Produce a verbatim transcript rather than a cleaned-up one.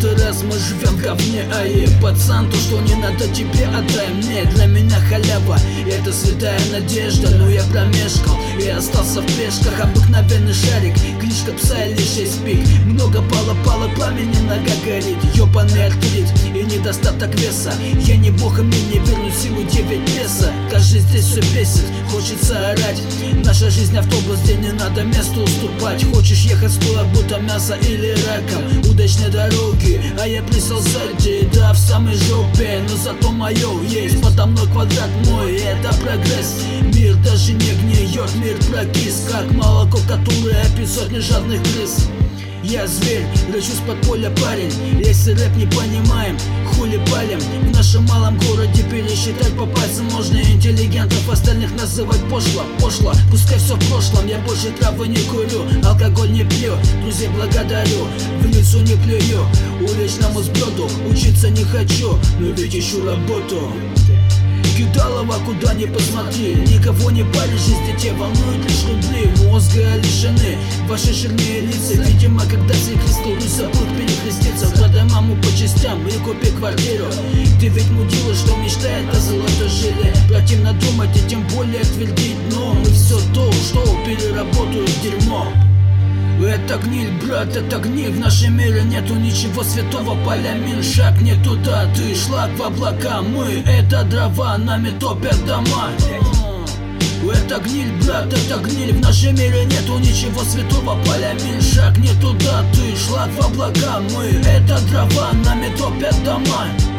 каждый раз мы живем в говне. А ей, пацан, то, что не надо тебе, отдай мне. Для меня халява — это святая надежда. Но я промешкал и остался в пешках. Обыкновенный шарик, кличка пса или шесть пик. Много пало-пало, пламени нога горит. Ёбаный артрит и недостаток веса. Я не бог, и мне не верну силу девять песо. Каждый здесь все бесит, хочется орать. Наша жизнь автобус, где не надо место уступать. Хочешь ехать стоя, будто мясо или раком. Удачной дороги, а я присел сзади, да в самой жопе. Но зато мое есть, подо мной квадрат мой, и это прогресс. Мир даже не гниет, мир прокис, как молоко, которое пьют сотни жадных крыс. Я зверь, рычусь под поле парень. Если рэп не понимаем, хули палим. В нашем малом городе пересчитать по пальцам можно. Интеллигентов остальных называть пошло. Пошло, пускай все в прошлом. Я больше травы не курю, алкоголь не пью. Друзей благодарю, в лицо не плюю. Уличному сброду учиться не хочу, но ведь ищу работу. Кидалово, куда ни посмотри, никого не паришь, жизнь детей волнует лишь рубли. Мозга лишены ваши жирные лица. Видимо, когда циклисту забудут перекреститься. Продай маму по частям и купи квартиру. Ты ведь мудила, что мечтает о золотой жиле. Противно думать и тем более твердить, но мы все то, что переработают дерьмо. Это гниль, брат, это гниль. В нашем мире нету ничего святого. Поля мин, шаг не туда, ты шлак в облака. Мы — это дрова, нами топят дома. Это гниль, брат, это гниль. В нашем мире нету ничего святого. Поля мин, шаг не туда, ты шлак в облака. Мы — это дрова, нами топят дома.